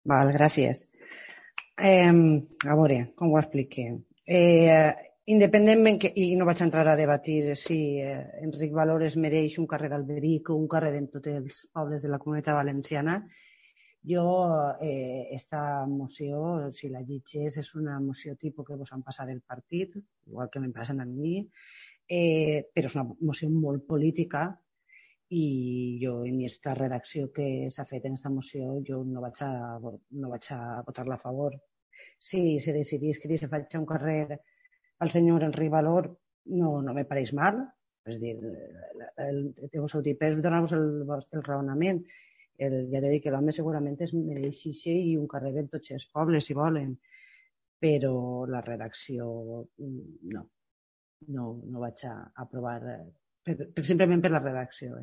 Val, gràcies. A veure, com ho explique? Independentment, i no vaig entrar a debatir si Enric Valores mereix un carrer al Alberic o un carrer en tots els pobles de la Comunitat Valenciana, jo, esta moció, si la llegeix, és una moció tipus que vos han passat del partit, igual que me'n passen a mi, però és una moció molt política i jo en aquesta redacció que s'ha fet en aquesta moció jo no vaig a votar-la a favor. Si se decidís que se faig un carrer al senyor Enric Valor, no me pareix mal. És dir, us ho dic per donar-vos el raonament. Ja he dit que l'home segurament es mereix i un carrer en tots els pobles, si volen, però la redacció no vaig a aprovar, simplement per la redacció.